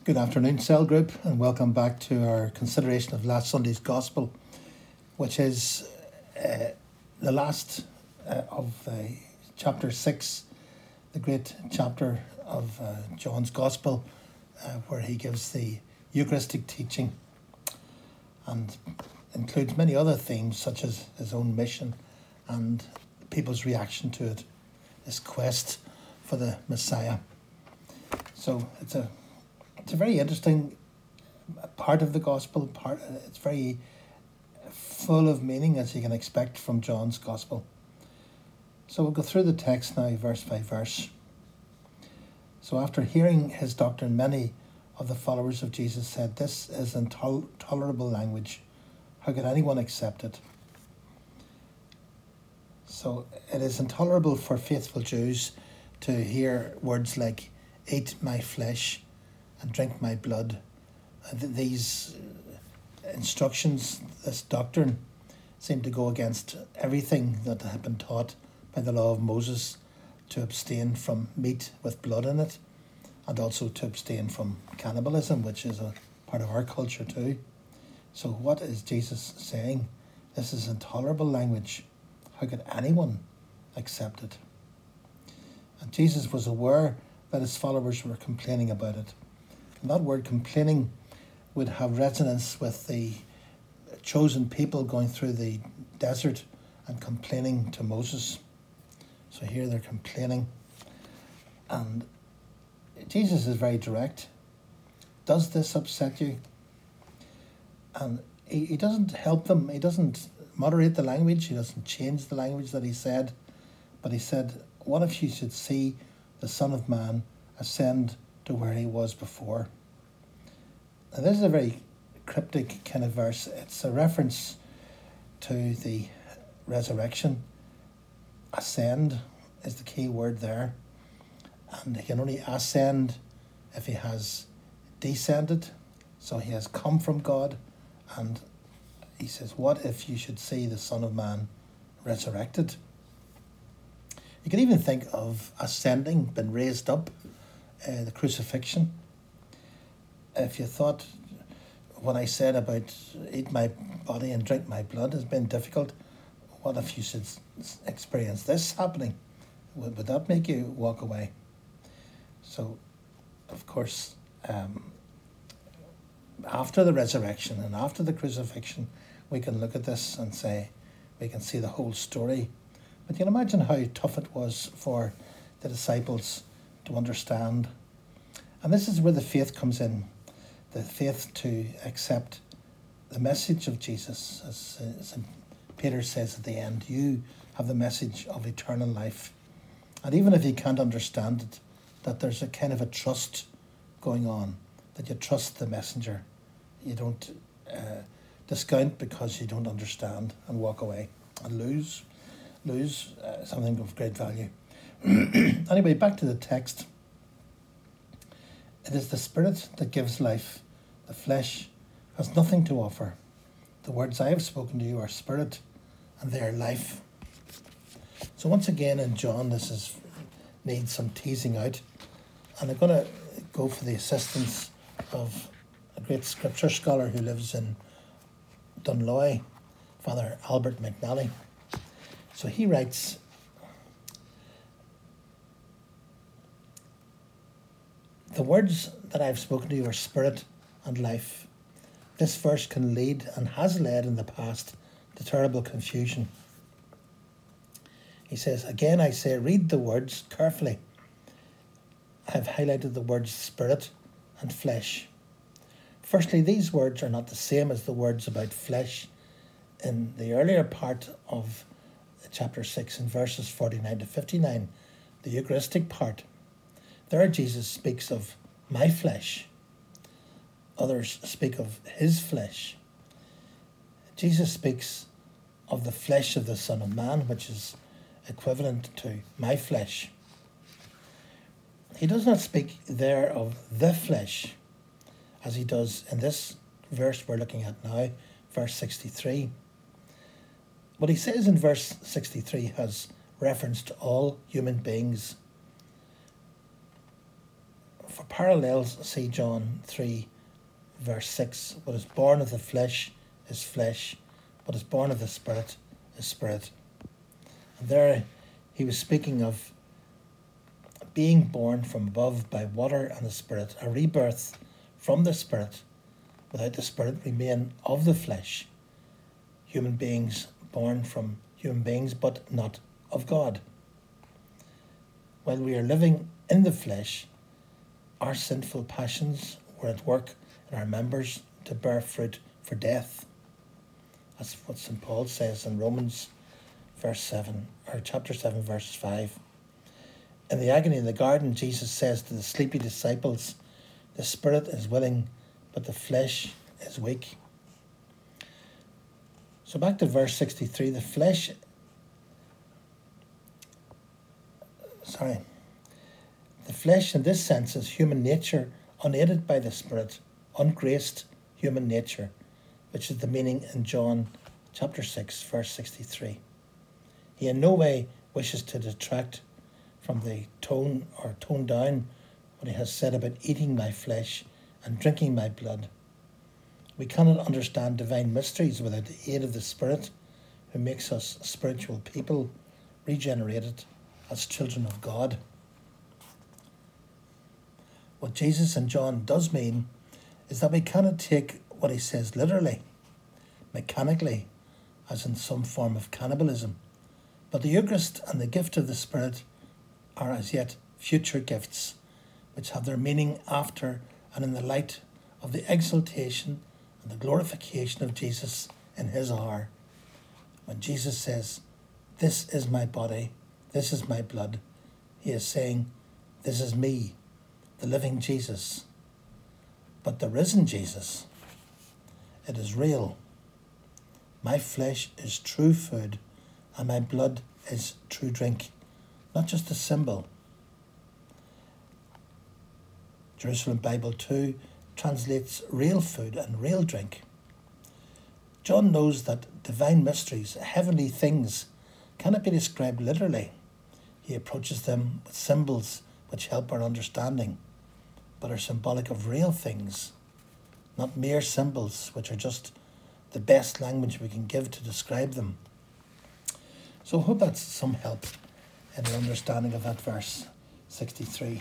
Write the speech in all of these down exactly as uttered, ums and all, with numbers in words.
Good afternoon, Cell Group, and welcome back to our consideration of last Sunday's Gospel, which is uh, the last uh, of uh, chapter six, the great chapter of uh, John's Gospel, uh, where he gives the Eucharistic teaching and includes many other themes such as his own mission and people's reaction to it, his quest for the Messiah. So it's a It's a very interesting part of the gospel. Part it's very full of meaning, as you can expect from John's gospel. So we'll go through the text now, verse by verse. So after hearing his doctrine, many of the followers of Jesus said, "This is intolerable language. How could anyone accept it?" So it is intolerable for faithful Jews to hear words like, "Eat my flesh and drink my blood." Uh, these instructions, this doctrine, seem to go against everything that had been taught by the law of Moses, to abstain from meat with blood in it, and also to abstain from cannibalism, which is a part of our culture too. So what is Jesus saying? This is intolerable language. How could anyone accept it? And Jesus was aware that his followers were complaining about it. And that word complaining would have resonance with the chosen people going through the desert and complaining to Moses. So here they're complaining. And Jesus is very direct. Does this upset you? And he, he doesn't help them. He doesn't moderate the language. He doesn't change the language that he said. But he said, what if you should see the Son of Man ascend to where he was before? Now, this is a very cryptic kind of verse. It's a reference to the resurrection. Ascend is the key word there. And he can only ascend if he has descended. So he has come from God. And he says, what if you should see the Son of Man resurrected? You can even think of ascending, been raised up, uh, the crucifixion. If you thought what I said about eat my body and drink my blood has been difficult, what if you should experience this happening? Would, would that make you walk away? So, of course, um, after the resurrection and after the crucifixion, we can look at this and say, we can see the whole story. But you can imagine how tough it was for the disciples to understand. And this is where the faith comes in. The faith to accept the message of Jesus. As Saint Peter says at the end, you have the message of eternal life. And even if you can't understand it, that there's a kind of a trust going on, that you trust the messenger. You don't uh, discount because you don't understand and walk away and lose, lose uh, something of great value. Anyway, back to the text. It is the Spirit that gives life. The flesh has nothing to offer. The words I have spoken to you are spirit and they are life. So once again in John, this is needs some teasing out. And I'm going to go for the assistance of a great scripture scholar who lives in Dunloy, Father Albert McNally. So he writes, the words that I have spoken to you are spirit and life. This verse can lead and has led in the past to terrible confusion. He says, again I say, read the words carefully. I have highlighted the words spirit and flesh. Firstly, these words are not the same as the words about flesh in the earlier part of chapter six in verses forty-nine to fifty-nine, the Eucharistic part. There Jesus speaks of my flesh. Others speak of his flesh. Jesus speaks of the flesh of the Son of Man, which is equivalent to my flesh. He does not speak there of the flesh, as he does in this verse we're looking at now, verse sixty-three. What he says in verse sixty-three has reference to all human beings. For parallels see John three, verse six. What is born of the flesh is flesh. What is born of the Spirit is spirit. And there he was speaking of being born from above by water and the Spirit, a rebirth from the Spirit. Without the Spirit remain of the flesh. Human beings born from human beings, but not of God. While we are living in the flesh, our sinful passions were at work in our members to bear fruit for death. That's what Saint Paul says in Romans verse seven, or chapter seven, verse five. In the agony in the garden, Jesus says to the sleepy disciples, the spirit is willing, but the flesh is weak. So back to verse sixty-three, the flesh, sorry, the flesh in this sense is human nature, unaided by the Spirit, ungraced human nature, which is the meaning in John chapter six, verse sixty-three. He in no way wishes to detract from the tone or tone down what he has said about eating my flesh and drinking my blood. We cannot understand divine mysteries without the aid of the Spirit, who makes us spiritual people, regenerated as children of God. What Jesus and John does mean is that we cannot take what he says literally, mechanically, as in some form of cannibalism. But the Eucharist and the gift of the Spirit are as yet future gifts, which have their meaning after and in the light of the exaltation and the glorification of Jesus in his hour. When Jesus says, this is my body, this is my blood, he is saying, this is me, the living Jesus. But the risen Jesus, it is real. My flesh is true food, and my blood is true drink, not just a symbol. Jerusalem Bible two translates real food and real drink. John knows that divine mysteries, heavenly things, cannot be described literally. He approaches them with symbols which help our understanding, but are symbolic of real things, not mere symbols which are just the best language we can give to describe them. So I hope that's some help in our understanding of that verse sixty-three.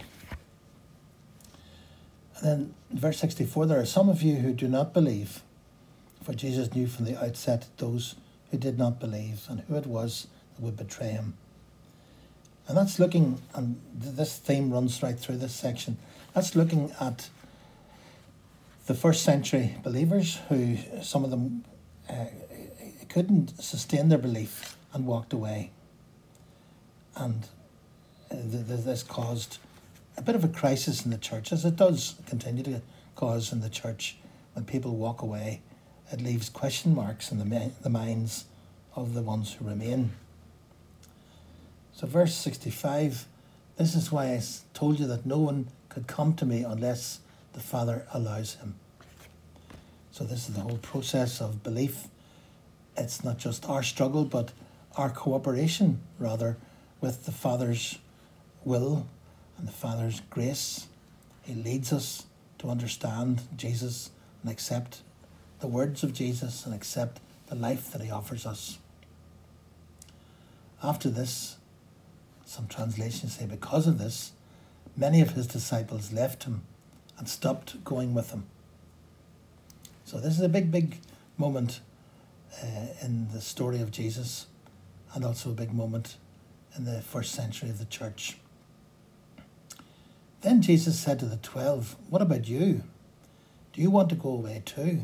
And then in verse sixty-four, there are some of you who do not believe, for Jesus knew from the outset those who did not believe and who it was that would betray him. And that's looking, and this theme runs right through this section, that's looking at the first century believers who, some of them uh, couldn't sustain their belief and walked away. And uh, th- th- this caused a bit of a crisis in the church, as it does continue to cause in the church. When people walk away, it leaves question marks in the, mi- the minds of the ones who remain. So verse sixty-five, this is why I told you that no one could come to me unless the Father allows him. So this is the whole process of belief. It's not just our struggle, but our cooperation, rather, with the Father's will and the Father's grace. He leads us to understand Jesus and accept the words of Jesus and accept the life that he offers us. After this, some translations say because of this, many of his disciples left him and stopped going with him. So this is a big, big moment uh, in the story of Jesus, and also a big moment in the first century of the church. Then Jesus said to the twelve, what about you? Do you want to go away too?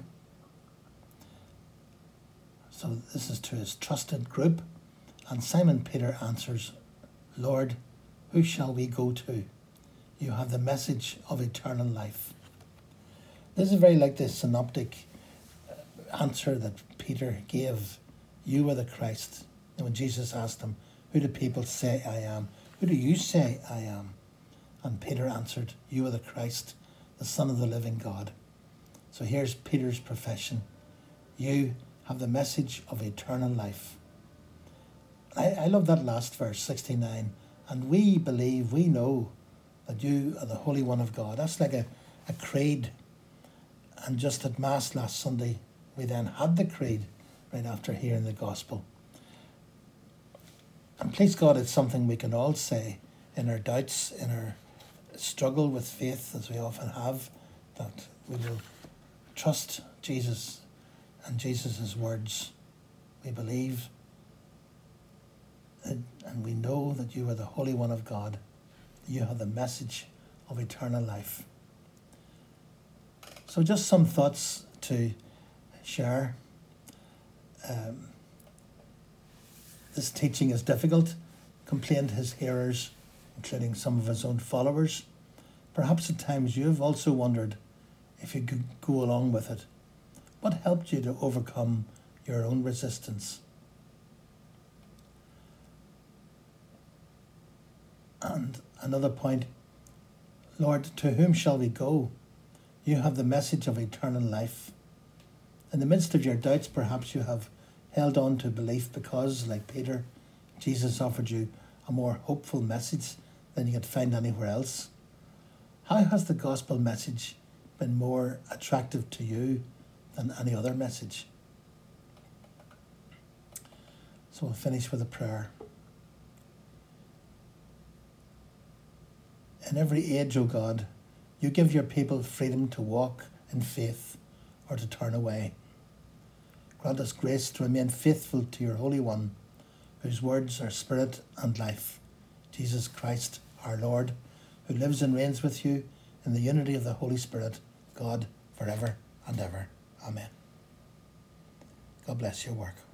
So this is to his trusted group, and Simon Peter answers, Lord, who shall we go to? You have the message of eternal life. This is very like the synoptic answer that Peter gave. You are the Christ. And when Jesus asked him, who do people say I am? Who do you say I am? And Peter answered, you are the Christ, the Son of the living God. So here's Peter's profession. You have the message of eternal life. I, I love that last verse, sixty-nine. And we believe, we know that you are the Holy One of God. That's like a, a creed. And just at Mass last Sunday, we then had the creed right after hearing the gospel. And please God, it's something we can all say in our doubts, in our struggle with faith, as we often have, that we will trust Jesus and Jesus' words. We believe and we know that you are the Holy One of God. You have the message of eternal life. So just some thoughts to share. Um, this teaching is difficult, complained his hearers, including some of his own followers. Perhaps at times you have also wondered if you could go along with it. What helped you to overcome your own resistance? And another point, Lord, to whom shall we go? You have the message of eternal life. In the midst of your doubts, perhaps you have held on to belief because, like Peter, Jesus offered you a more hopeful message than you could find anywhere else. How has the gospel message been more attractive to you than any other message? So we'll finish with a prayer. In every age, O God, you give your people freedom to walk in faith or to turn away. Grant us grace to remain faithful to your Holy One, whose words are spirit and life, Jesus Christ our Lord, who lives and reigns with you in the unity of the Holy Spirit, God, forever and ever. Amen. God bless your work.